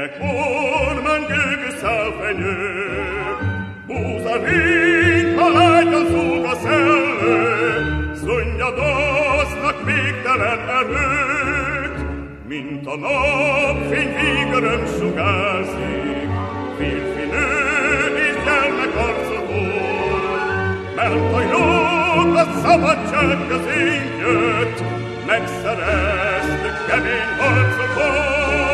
Kormány gőgös szálfenyő, búzarék, ha lágyan zúg a szellő, szunnyadoznak végtelen erők, mint a napfény végöröm sugárzik, férfi, nő és gyermek arcokon, mert a jog a szabadság közén jött, megszereztük kemény harcokon.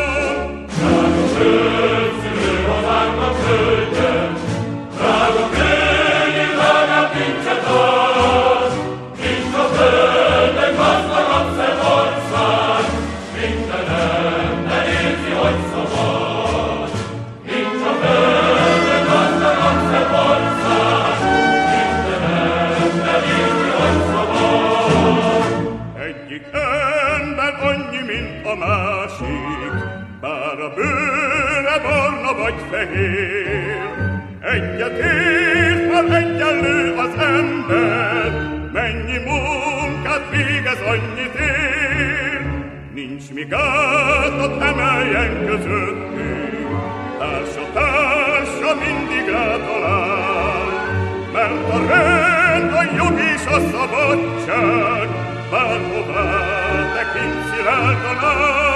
Szülő hazánknak földön, drága könnyű, drága kincset ad, mint a földön gazdagabb szebb ország, minden ember érzi, hogy szabad. Mint a földön gazdagabb szebb ország, minden ember érzi, hogy szabad. Egyik ember annyi, mint a másik, bár a bőre barna vagy fehér, egyetért, ha egyenlő az ember, mennyi munkát végez, annyit ér. Nincs mi gátat emeljen közöttünk, társa mindig rátalál, mert a rend, a jog és a szabadság bárhová tekint szilárdan áll.